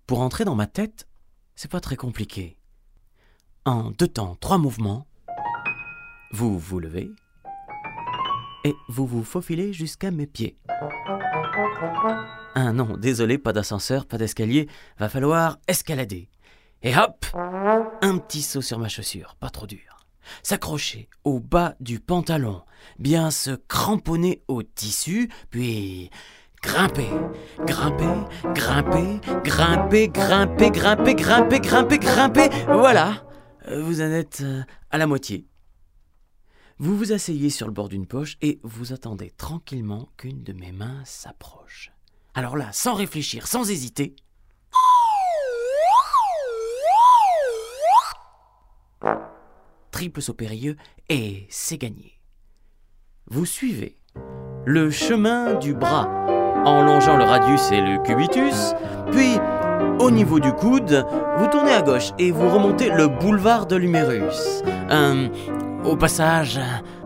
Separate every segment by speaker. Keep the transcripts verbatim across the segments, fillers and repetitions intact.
Speaker 1: Pour entrer dans ma tête, c'est pas très compliqué. En deux temps, trois mouvements, vous vous levez et vous vous faufilez jusqu'à mes pieds. Ah non, désolé, pas d'ascenseur, pas d'escalier, va falloir escalader. Et hop, un petit saut sur ma chaussure, pas trop dur. S'accrocher au bas du pantalon, bien se cramponner au tissu, puis grimper, grimper, grimper, grimper, grimper, grimper, grimper, grimper, grimper. Voilà, vous en êtes à la moitié. Vous vous asseyez sur le bord d'une poche et vous attendez tranquillement qu'une de mes mains s'approche. Alors là, sans réfléchir, sans hésiter, triple saut périlleux et c'est gagné. Vous suivez le chemin du bras en longeant le radius et le cubitus, puis au niveau du coude, vous tournez à gauche et vous remontez le boulevard de l'humérus. Euh, au passage,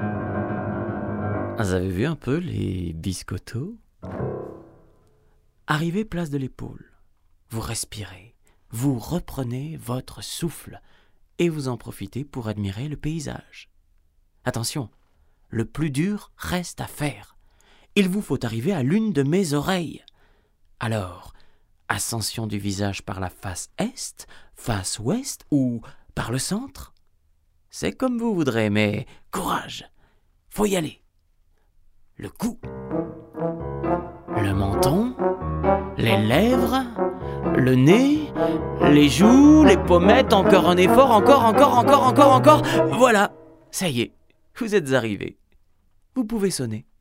Speaker 1: vous avez vu un peu les biscottos ? Arrivez place de l'Épaule, vous respirez, vous reprenez votre souffle et vous en profitez pour admirer le paysage. Attention, le plus dur reste à faire. Il vous faut arriver à l'une de mes oreilles. Alors, ascension du visage par la face est, face ouest ou par le centre ? C'est comme vous voudrez, mais courage, faut y aller. Le cou, le menton, les lèvres, le nez, les joues, les pommettes, encore un effort, encore, encore, encore, encore, encore. Voilà, ça y est, vous êtes arrivés. Vous pouvez sonner.